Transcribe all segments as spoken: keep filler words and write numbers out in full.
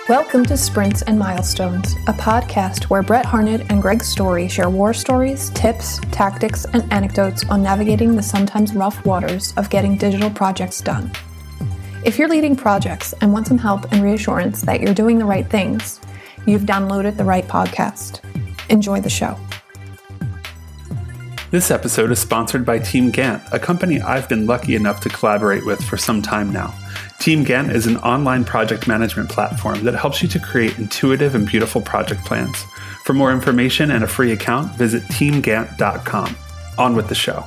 Welcome to Sprints and Milestones, a podcast where Brett Harned and Greg Story share war stories, tips, tactics, and anecdotes on navigating the sometimes rough waters of getting digital projects done. If you're leading projects and want some help and reassurance that you're doing the right things, you've downloaded the right podcast. Enjoy the show. This episode is sponsored by Team Gantt, a company I've been lucky enough to collaborate with for some time now. Team Gantt is an online project management platform that helps you to create intuitive and beautiful project plans. For more information and a free account, visit team gantt dot com. On with the show.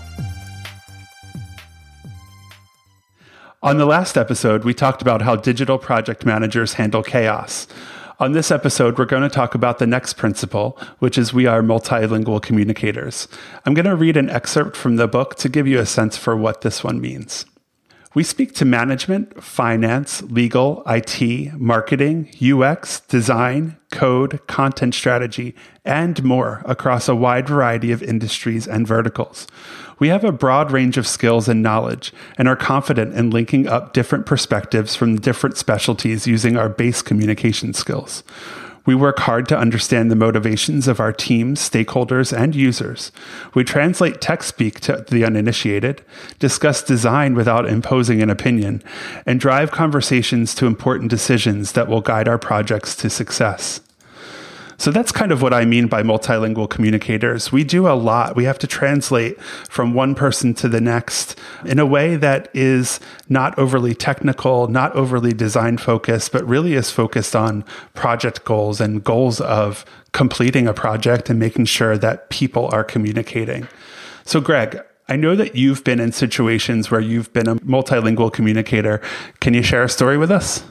On the last episode, we talked about how digital project managers handle chaos. On this episode, we're going to talk about the next principle, which is we are multilingual communicators. I'm going to read an excerpt from the book to give you a sense for what this one means. We speak to management, finance, legal, I T, marketing, U X, design, code, content strategy, and more across a wide variety of industries and verticals. We have a broad range of skills and knowledge and are confident in linking up different perspectives from different specialties using our base communication skills. We work hard to understand the motivations of our teams, stakeholders, and users. We translate tech speak to the uninitiated, discuss design without imposing an opinion, and drive conversations to important decisions that will guide our projects to success. So that's kind of what I mean by multilingual communicators. We do a lot. We have to translate from one person to the next in a way that is not overly technical, not overly design focused, but really is focused on project goals and goals of completing a project and making sure that people are communicating. So Greg, I know that you've been in situations where you've been a multilingual communicator. Can you share a story with us?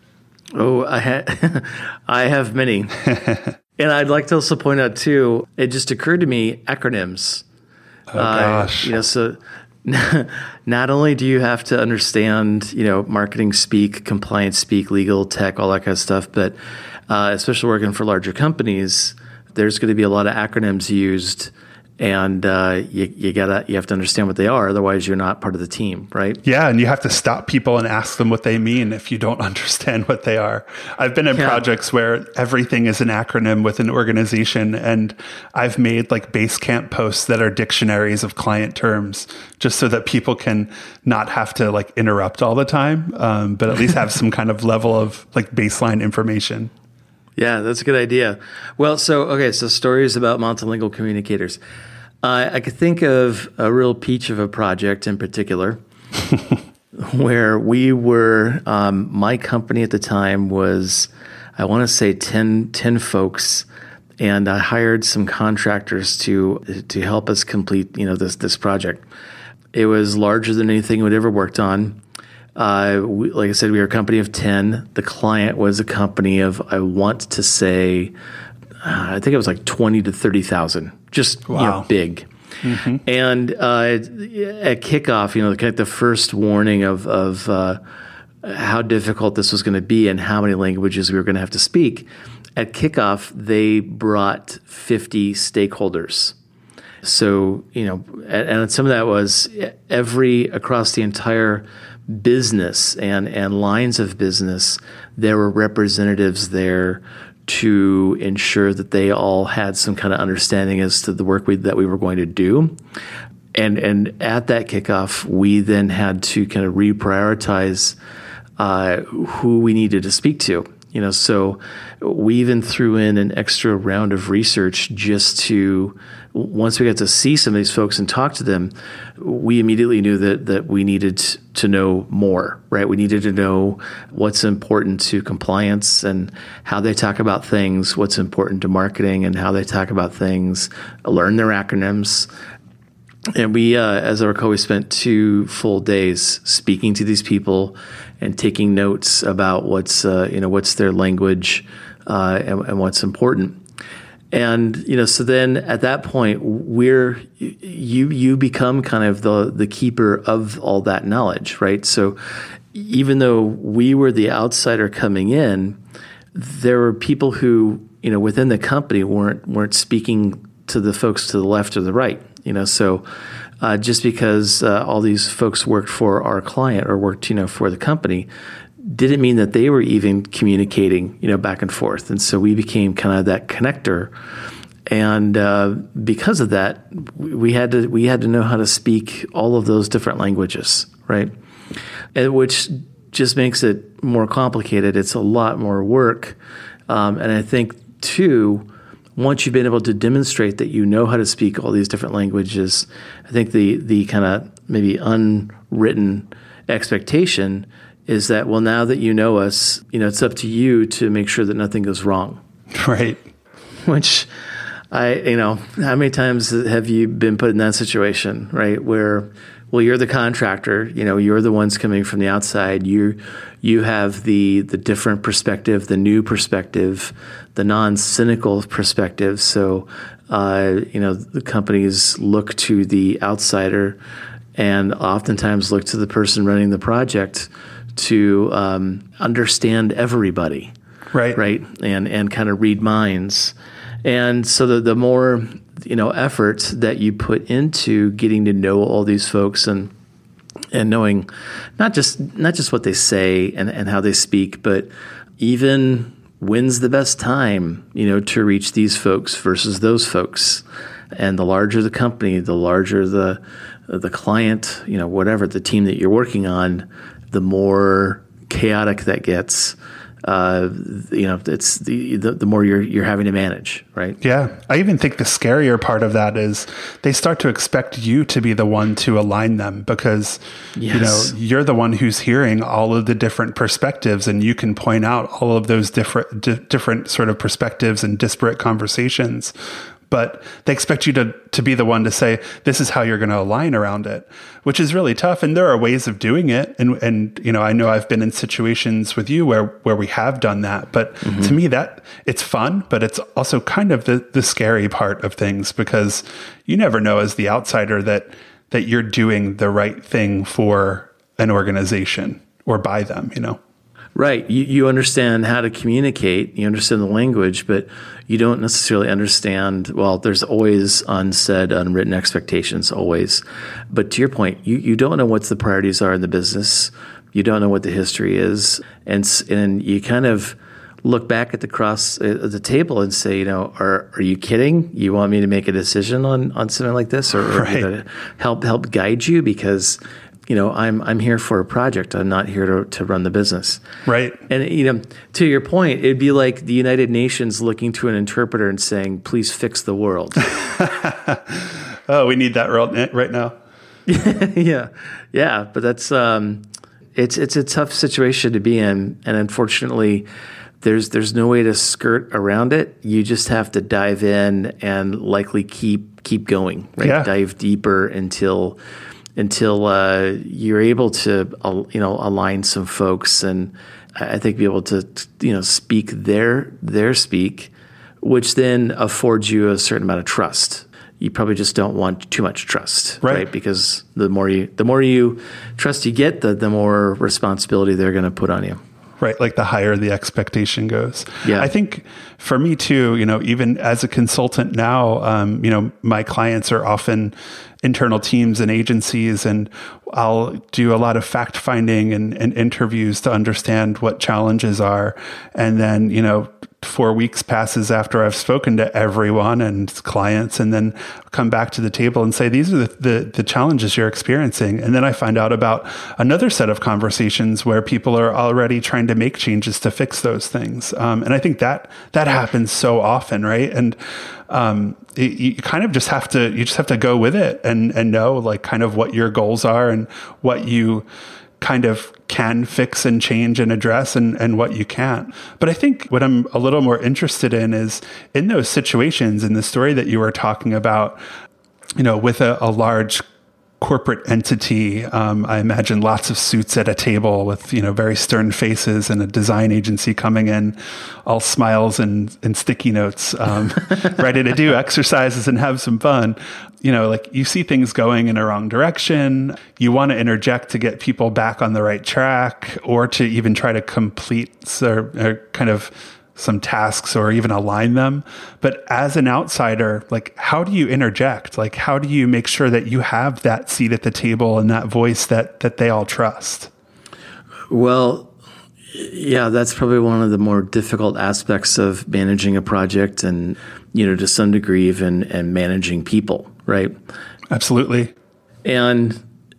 Oh, I ha- I have many. And I'd like to also point out, too, it just occurred to me, acronyms. Oh, gosh. Uh, you know, so not only do you have to understand, you know, marketing speak, compliance speak, legal, tech, all that kind of stuff, but uh, especially working for larger companies, there's going to be a lot of acronyms used. And uh, you, you gotta you have to understand what they are, otherwise you're not part of the team, right? Yeah, and you have to stop people and ask them what they mean if you don't understand what they are. I've been in yeah. projects where everything is an acronym with an organization, and I've made like Basecamp posts that are dictionaries of client terms, just so that people can not have to like interrupt all the time, um, but at least have some kind of level of like baseline information. Yeah, that's a good idea. Well, so, okay, so stories about multilingual communicators. Uh, I could think of a real peach of a project in particular where we were, um, my company at the time was, I want to say ten, ten folks, and I hired some contractors to to help us complete, you know, this this project. It was larger than anything we'd ever worked on. Uh, we, like I said, we were a company of ten. The client was a company of, I want to say, uh, I think it was like twenty to thirty thousand, just wow. you know, big. Mm-hmm. And uh, at kickoff, you know, the, the first warning of, of uh, how difficult this was going to be and how many languages we were going to have to speak, at kickoff, they brought fifty stakeholders. So, you know, and, and some of that was every, across the entire business and, and lines of business, there were representatives there to ensure that they all had some kind of understanding as to the work we, that we were going to do. And and at that kickoff, we then had to kind of reprioritize uh, who we needed to speak to. You know, so we even threw in an extra round of research just to, once we got to see some of these folks and talk to them, we immediately knew that that we needed to know more, right? We needed to know what's important to compliance and how they talk about things, what's important to marketing and how they talk about things, learn their acronyms. And we, uh, as I recall, we spent two full days speaking to these people and taking notes about what's, uh, you know, what's their language uh, and, and what's important. And, you know, so then at that point, we're, you, you become kind of the, the keeper of all that knowledge, right? So even though we were the outsider coming in, there were people who, you know, within the company weren't, weren't speaking to the folks to the left or the right, you know, so uh, just because uh, all these folks worked for our client or worked, you know, for the company, didn't mean that they were even communicating, you know, back and forth. And so we became kind of that connector. And uh, because of that, we had to we had to know how to speak all of those different languages, right? And which just makes it more complicated. It's a lot more work. Um, and I think, too, once you've been able to demonstrate that you know how to speak all these different languages, I think the the kind of maybe unwritten expectation is that, well, now that you know us, you know, it's up to you to make sure that nothing goes wrong. Right. Which I, you know, how many times have you been put in that situation, right? Where, well, you're the contractor, you know, you're the ones coming from the outside. You, you have the the different perspective, the new perspective, the non-cynical perspective. So, uh, you know, the companies look to the outsider and oftentimes look to the person running the project to um, understand everybody, right, right, and and kind of read minds, and so the the more you know effort that you put into getting to know all these folks and and knowing not just not just what they say and, and how they speak, but even when's the best time you know to reach these folks versus those folks, and the larger the company, the larger the the client, you know, whatever the team that you're working on, the more chaotic that gets, uh, you know, it's the, the the more you're you're having to manage, right? Yeah, I even think the scarier part of that is they start to expect you to be the one to align them because yes. you know you're the one who's hearing all of the different perspectives, and you can point out all of those different di- different sort of perspectives and disparate conversations. But they expect you to to be the one to say, this is how you're going to align around it, which is really tough. And there are ways of doing it. And, and you know, I know I've been in situations with you where, where we have done that. But mm-hmm. to me, that it's fun, but it's also kind of the, the scary part of things because you never know as the outsider that that you're doing the right thing for an organization or by them, you know? Right. You, you understand how to communicate, you understand the language, but you don't necessarily understand, well, there's always unsaid, unwritten expectations, always. But to your point, you, you don't know what the priorities are in the business. You don't know what the history is. And and you kind of look back at the cross uh, the table and say, you know, are are you kidding? You want me to make a decision on, on something like this or, or right. to help help guide you? Because you know, I'm I'm here for a project. I'm not here to, to run the business. Right. And, you know, to your point, it'd be like the United Nations looking to an interpreter and saying, please fix the world. Oh, we need that right now. yeah. Yeah. But that's, um, it's, it's a tough situation to be in. And unfortunately, there's, there's no way to skirt around it. You just have to dive in and likely keep, keep going, right? Yeah. Dive deeper until, until uh, you're able to, uh, you know, align some folks and I think be able to, you know, speak their their speak, which then affords you a certain amount of trust. You probably just don't want too much trust, right? right? Because the more you the more you trust you get, the the more responsibility they're going to put on you. Right, like the higher the expectation goes. Yeah. I think for me too, you know, even as a consultant now, um, you know, my clients are often internal teams and agencies, and I'll do a lot of fact finding and, and interviews to understand what challenges are. And then, you know, four weeks passes after I've spoken to everyone and clients, and then come back to the table and say, these are the, the, the challenges you're experiencing. And then I find out about another set of conversations where people are already trying to make changes to fix those things. Um, and I think that that happens so often, right? And um, it, you kind of just have to, you just have to go with it and, and know like kind of what your goals are and what you kind of can fix and change and address and, and what you can't. But I think what I'm a little more interested in is in those situations, in the story that you were talking about, you know, with a, a large corporate entity, um, I imagine lots of suits at a table with, you know, very stern faces and a design agency coming in, all smiles and, and sticky notes, um, ready to do exercises and have some fun. You know, like you see things going in a wrong direction. You want to interject to get people back on the right track or to even try to complete or, or kind of some tasks or even align them. But as an outsider, like, how do you interject? Like, how do you make sure that you have that seat at the table and that voice that that they all trust? Well, yeah, that's probably one of the more difficult aspects of managing a project and, you know, to some degree even and managing people, right? Absolutely. And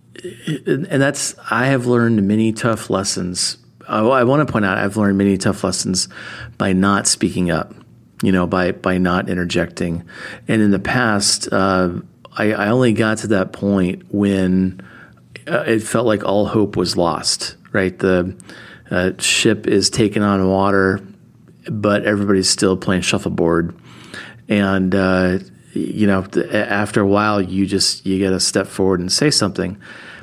and that's, I have learned many tough lessons. I, I want to point out I've learned many tough lessons by not speaking up, you know, by, by not interjecting. And in the past, uh, I, I only got to that point when uh, it felt like all hope was lost, right? The uh, ship is taken on water, but everybody's still playing shuffleboard. And, uh, you know, after a while, you just, you got to step forward and say something.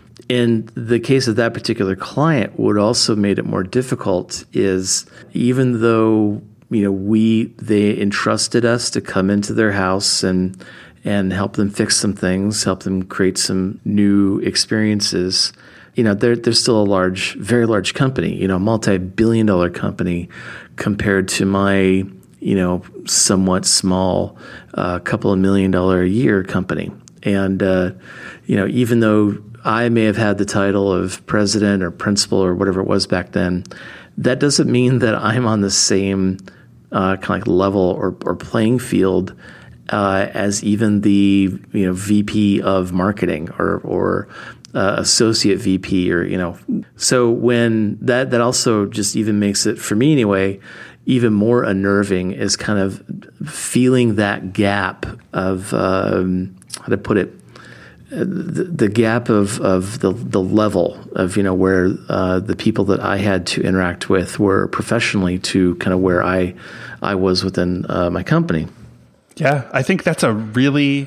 In the case of that particular client, what also made it more difficult is even though, you know, we, they entrusted us to come into their house and, and help them fix some things, help them create some new experiences, you know, they're, they're still a large, very large company, you know, multi-billion dollar company compared to my, you know, somewhat small, a uh, couple of million dollar a year company. And, uh, you know, even though I may have had the title of president or principal or whatever it was back then, that doesn't mean that I'm on the same uh, kind of like level or, or playing field uh, as even the, you know, V P of marketing or, or uh, associate V P or, you know. So when that, that also just even makes it, for me anyway, even more unnerving is kind of feeling that gap of, um, how to put it, the, the gap of, of the, the level of, you know, where uh, the people that I had to interact with were professionally to kind of where I, I was within uh, my company. Yeah, I think that's a really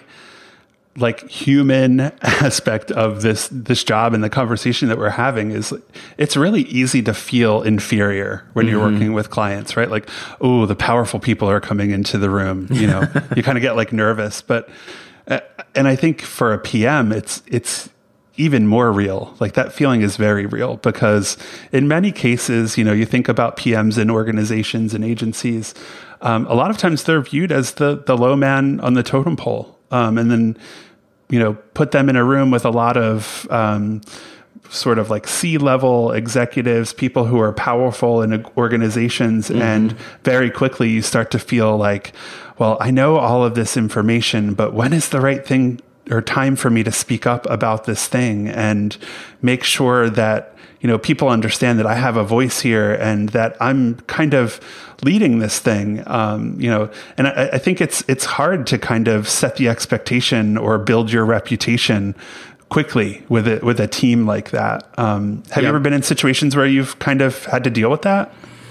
like human aspect of this this job, and the conversation that we're having is it's really easy to feel inferior when mm-hmm. you're working with clients, right? Like, oh, the powerful people are coming into the room, you know, you kind of get like nervous, but uh, and I think for a P M, it's it's even more real. Like that feeling is very real because in many cases, you know, you think about P Ms in organizations and agencies, um, a lot of times they're viewed as the the low man on the totem pole. Um, and then, you know, put them in a room with a lot of um, sort of like C-level executives, people who are powerful in organizations. Mm-hmm. And very quickly you start to feel like, well, I know all of this information, but when is the right thing or time for me to speak up about this thing and make sure that, you know, people understand that I have a voice here and that I'm kind of leading this thing, um, you know, and I, I think it's it's hard to kind of set the expectation or build your reputation quickly with it with a team like that. Um, have yeah. you ever been in situations where you've kind of had to deal with that?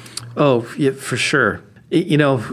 Oh, yeah, for sure. You know,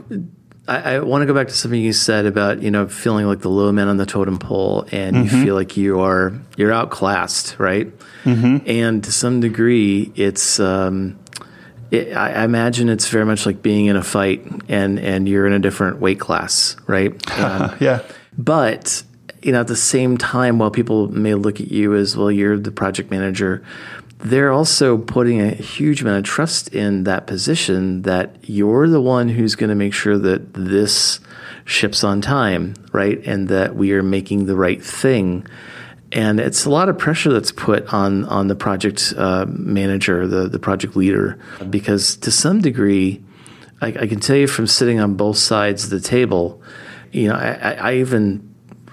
I, I want to go back to something you said about, you know, feeling like the low man on the totem pole, and mm-hmm. you feel like you are you're outclassed, right? Mm-hmm. And to some degree, it's. Um, It, I imagine it's very much like being in a fight and, and you're in a different weight class, right? Um, yeah. But, you know, at the same time, while people may look at you as, well, you're the project manager, they're also putting a huge amount of trust in that position that you're the one who's going to make sure that this ships on time, right? And that we are making the right thing. And it's a lot of pressure that's put on on the project uh, manager, the, the project leader, because to some degree, I, I can tell you from sitting on both sides of the table, you know, I, I even,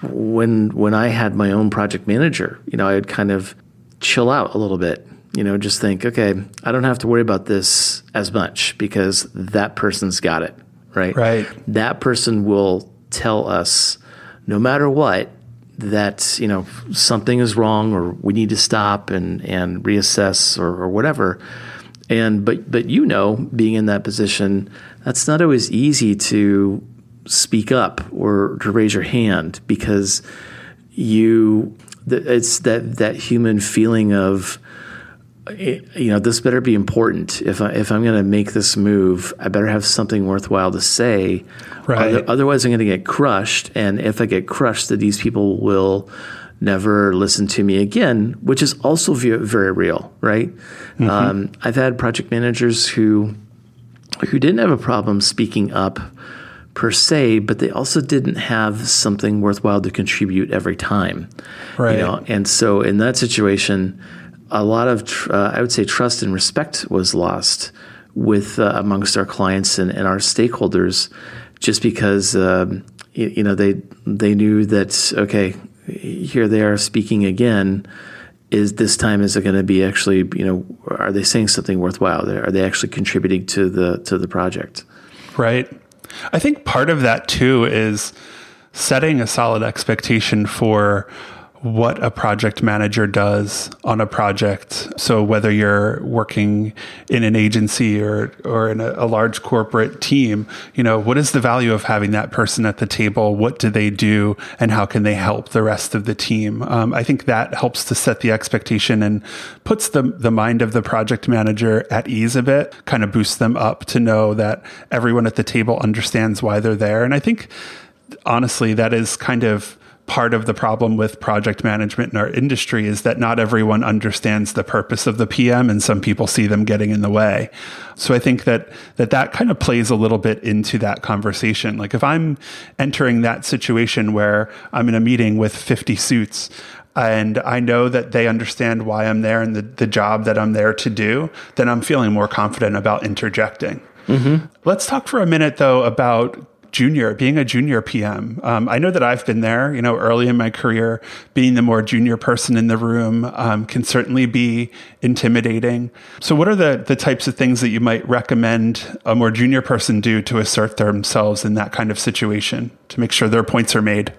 when when I had my own project manager, you know, I'd kind of chill out a little bit, you know, just think, okay, I don't have to worry about this as much because that person's got it, right? Right. That person will tell us, no matter what, that, you know, something is wrong or we need to stop and, and reassess or, or whatever. And, but, but, you know, being in that position, that's not always easy to speak up or to raise your hand because you, it's that, that human feeling of, you know, this better be important. If I, if I'm going to make this move, I better have something worthwhile to say. Right. Other, otherwise, I'm going to get crushed. And if I get crushed, that these people will never listen to me again, which is also very, very real, right? Mm-hmm. Um, I've had project managers who who didn't have a problem speaking up per se, but they also didn't have something worthwhile to contribute every time. Right. You know? And so in that situation, a lot of, tr- uh, I would say, trust and respect was lost with uh, amongst our clients and, and our stakeholders, just because um, you, you know they they knew that, okay, here they are speaking again. Is this time is it going to be actually, you know, are they saying something worthwhile? Are they actually contributing to the to the project? Right. I think part of that too is setting a solid expectation for what a project manager does on a project. So whether you're working in an agency or or in a, a large corporate team, you know, what is the value of having that person at the table? What do they do, and how can they help the rest of the team? Um, I think that helps to set the expectation and puts the the mind of the project manager at ease a bit, kind of boosts them up to know that everyone at the table understands why they're there. And I think, honestly, that is kind of part of the problem with project management in our industry, is that not everyone understands the purpose of the P M, and some people see them getting in the way. So I think that that, that kind of plays a little bit into that conversation. Like if I'm entering that situation where I'm in a meeting with fifty suits, and I know that they understand why I'm there and the, the job that I'm there to do, then I'm feeling more confident about interjecting. Mm-hmm. Let's talk for a minute, though, about junior, being a junior P M. Um, I know that I've been there, you know, early in my career. Being the more junior person in the room um, can certainly be intimidating. So what are the, the types of things that you might recommend a more junior person do to assert themselves in that kind of situation to make sure their points are made?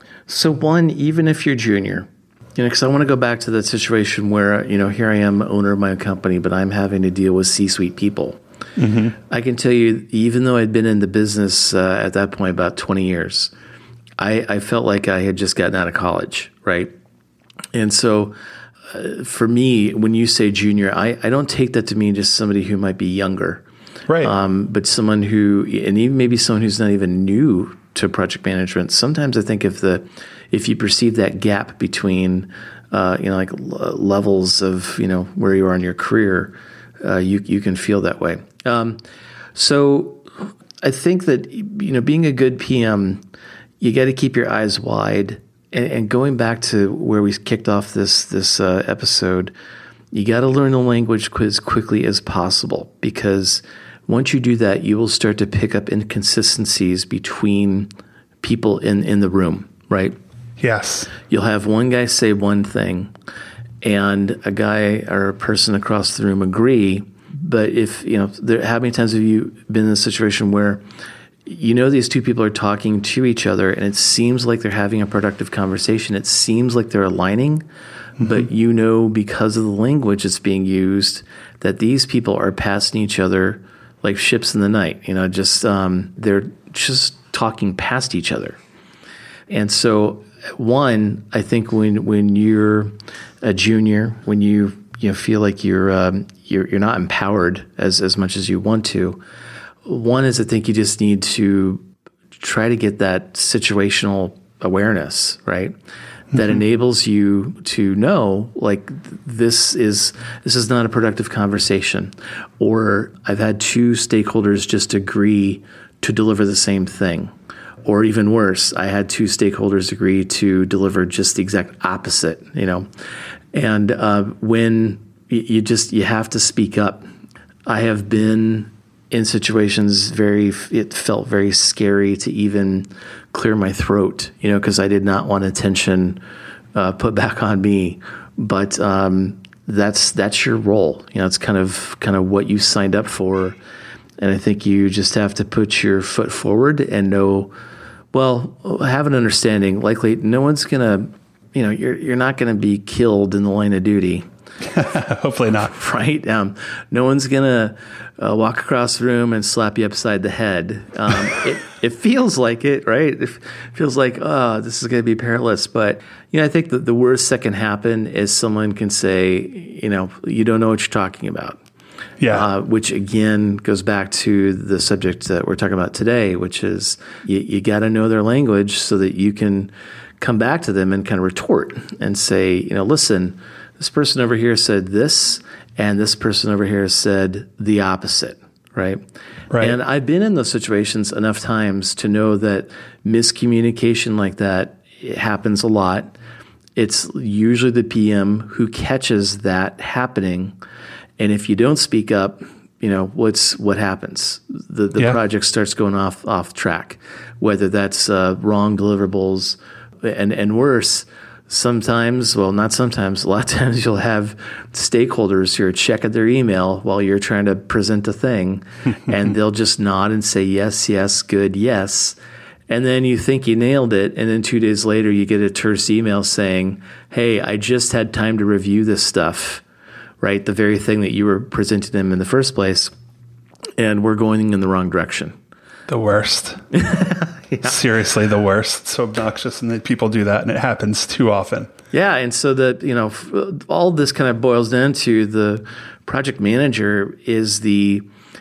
So one, even if you're junior, you know, because I want to go back to that situation where, you know, here I am, owner of my own company, but I'm having to deal with C-suite people. Mm-hmm. I can tell you, even though I'd been in the business uh, at that point about twenty years, I, I felt like I had just gotten out of college, right? And so uh, for me, when you say junior, I, I don't take that to mean just somebody who might be younger, right? Um, but someone who, and even maybe someone who's not even new to project management. Sometimes I think if the if you perceive that gap between, uh, you know, like l- levels of, you know, where you are in your career, uh, you you can feel that way. Um, so I think that, you know, being a good P M, you got to keep your eyes wide. And, and going back to where we kicked off this this uh, episode, you got to learn the language as quickly as possible, because once you do that, you will start to pick up inconsistencies between people in, in the room, right? Yes. You'll have one guy say one thing and a guy or a person across the room agree. But if, you know, there, how many times have you been in a situation where, you know, these two people are talking to each other and it seems like they're having a productive conversation. It seems like they're aligning, mm-hmm. but you know, because of the language that's being used, that these people are passing each other like ships in the night. You know, just um, they're just talking past each other. And so, one, I think when when you're a junior, when you you know, feel like you're um, you're you're not empowered as as much as you want to, one is I think you just need to try to get that situational awareness, right? Mm-hmm. That enables you to know, like, this is this is not a productive conversation, or I've had two stakeholders just agree to deliver the same thing. Or even worse, I had two stakeholders agree to deliver just the exact opposite, you know. And uh, when you just, you have to speak up. I have been in situations very, it felt very scary to even clear my throat, you know, because I did not want attention uh, put back on me. But um, that's that's your role. You know, it's kind of kind of what you signed up for. And I think you just have to put your foot forward and know, well, have an understanding. Likely, no one's going to, you know, you're you're not going to be killed in the line of duty. Hopefully not. Right? Um, no one's going to uh, walk across the room and slap you upside the head. Um, it, it feels like it, right? It feels like, oh, this is going to be perilous. But, you know, I think that the worst that can happen is someone can say, you know, you don't know what you're talking about. Yeah. Uh, which, again, goes back to the subject that we're talking about today, which is you, you got to know their language so that you can come back to them and kind of retort and say, you know, listen, this person over here said this, and this person over here said the opposite, right? Right. And I've been in those situations enough times to know that miscommunication like that it happens a lot. It's usually the P M who catches that happening. And if you don't speak up, you know, what's what happens? The the yeah. project starts going off off track, whether that's uh, wrong deliverables and, and worse. Sometimes, well, not sometimes, a lot of times you'll have stakeholders who are checking their email while you're trying to present a thing, and they'll just nod and say, yes, yes, good, yes. And then you think you nailed it, and then two days later you get a terse email saying, hey, I just had time to review this stuff, right? The very thing that you were presenting them in the first place, and we're going in the wrong direction. The worst. yeah. Seriously, the worst. It's so obnoxious, and that people do that, and it happens too often. Yeah, and so that, you know, all this kind of boils down to the project manager is the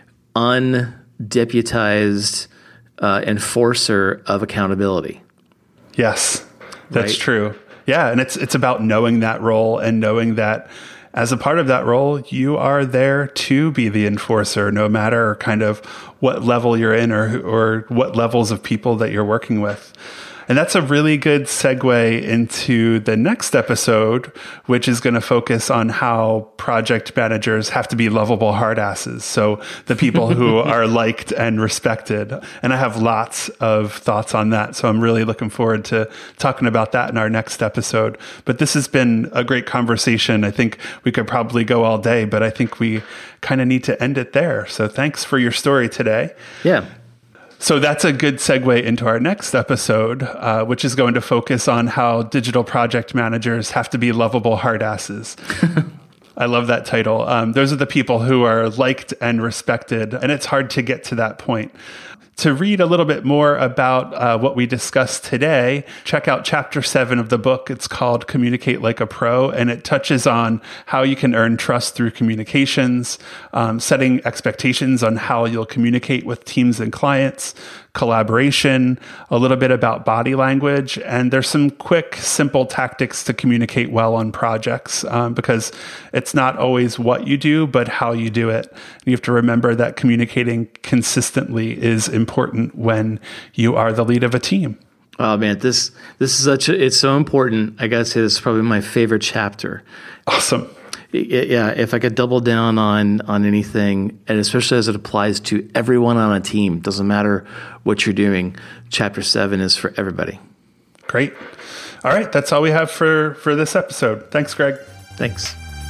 undeputized uh, enforcer of accountability. Yes, that's right? true. Yeah, and it's it's about knowing that role and knowing that as a part of that role, you are there to be the enforcer, no matter kind of what level you're in or or what levels of people that you're working with. And that's a really good segue into the next episode, which is going to focus on how project managers have to be lovable hardasses. So the people who are liked and respected. And I have lots of thoughts on that. So I'm really looking forward to talking about that in our next episode. But this has been a great conversation. I think we could probably go all day, but I think we kind of need to end it there. So thanks for your story today. Yeah. So that's a good segue into our next episode, uh, which is going to focus on how digital project managers have to be lovable hardasses. I love that title. Um, those are the people who are liked and respected, and it's hard to get to that point. To read a little bit more about uh, what we discussed today, check out chapter seven of the book. It's called Communicate Like a Pro, and it touches on how you can earn trust through communications, um, setting expectations on how you'll communicate with teams and clients, collaboration, a little bit about body language, and there's some quick, simple tactics to communicate well on projects um, because it's not always what you do, but how you do it. You have to remember that communicating consistently is important when you are the lead of a team. Oh man, this this is such a, it's so important. I gotta say, this is probably my favorite chapter. Awesome. Yeah, if I could double down on on anything, and especially as it applies to everyone on a team, doesn't matter what you're doing, chapter seven is for everybody. Great. All right, that's all we have for, for this episode. Thanks, Greg. Thanks.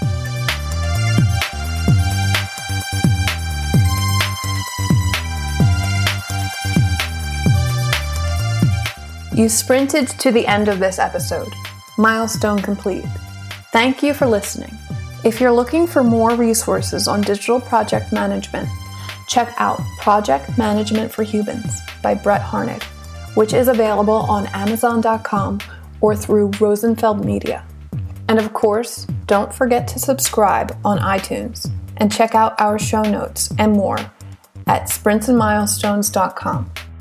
You sprinted to the end of this episode. Milestone complete. Thank you for listening. If you're looking for more resources on digital project management, check out Project Management for Humans by Brett Harnig, which is available on amazon dot com or through Rosenfeld Media. And of course, don't forget to subscribe on iTunes and check out our show notes and more at sprints and milestones dot com.